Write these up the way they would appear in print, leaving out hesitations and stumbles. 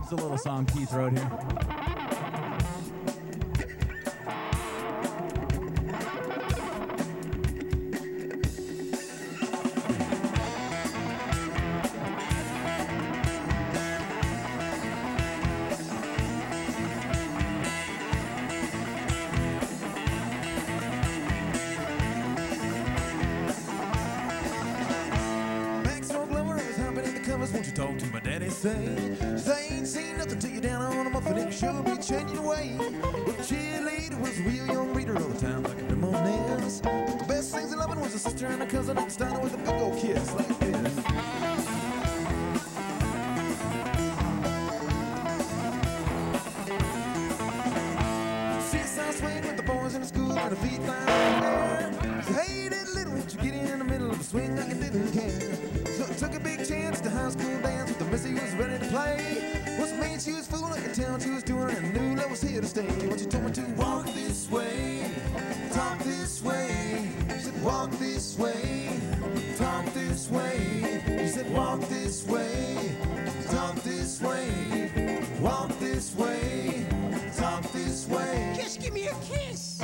It's a little song Keith wrote here. Won't you talk to my daddy, say they ain't seen nothing till you down on them up and it sure be changing your way. Well, the cheerleader was a real young reader all the time like a reminisce. The best things in loving was a sister and a cousin and started with a big old kiss like this. Seesaw swing with the boys in the school and the feet flying in the air. So hey, that little won't you get in the middle of the swing like it didn't care. So it took a big chance to high school dance with the missy who was ready to play. What's made she was fooling, I could tell she was doing it and knew love was here to stay. When she told me to walk this way, talk this way. She said walk this way, talk this way. She said walk this way, talk this way. Walk this way, talk this way. Just give me a kiss.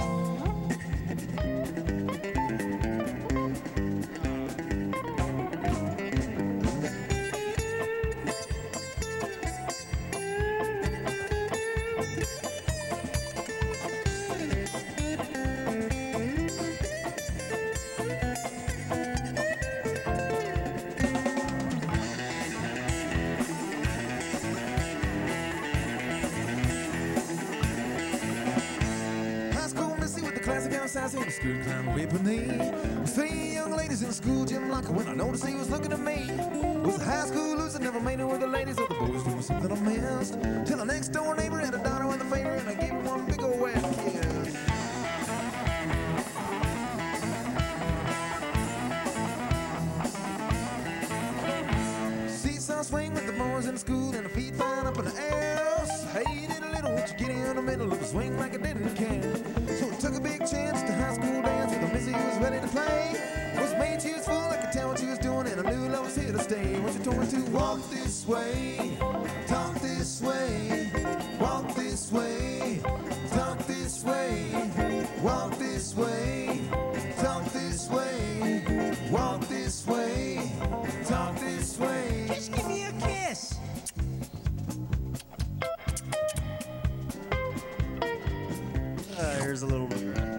Sassy with a skirt clown whipping me. 3 young ladies in the school gym locker when I noticed he was looking at me. Was a high school loser, never made it with the ladies, or the boys doing something I missed. Till a next door neighbor had a daughter with a favorite, and I gave her one big old wet kiss. Seesaw swing with the boys in the school and the feet flying up in the air. Hated a little, won't you get in the middle of the swing like I didn't care. So it took a big chance to high school dance with a missy who was ready to play. Was made she was full, I could tell what she was doing, and I knew love was here to stay. When she told me to walk this way, talk this way, walk this way, talk this way, walk this way, talk this way, walk this way, talk this way. Just give me a kiss. Here's a little bit.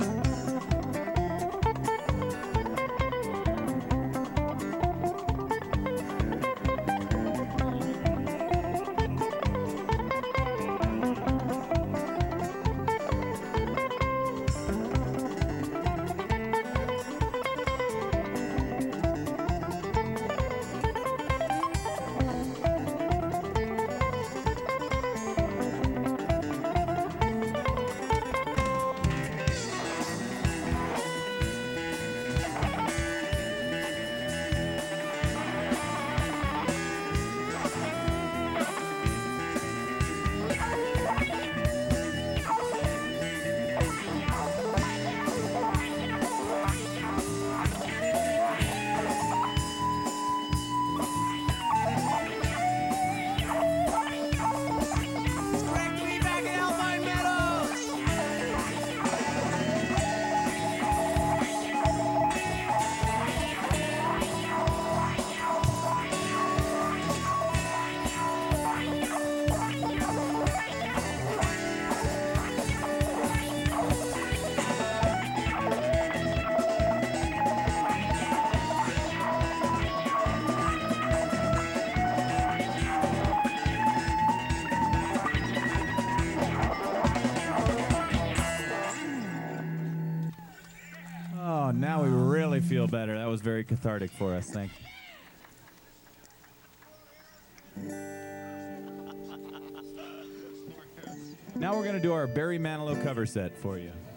Now we really feel better. That was very cathartic for us. Thank you. Now we're going to do our Barry Manilow cover set for you.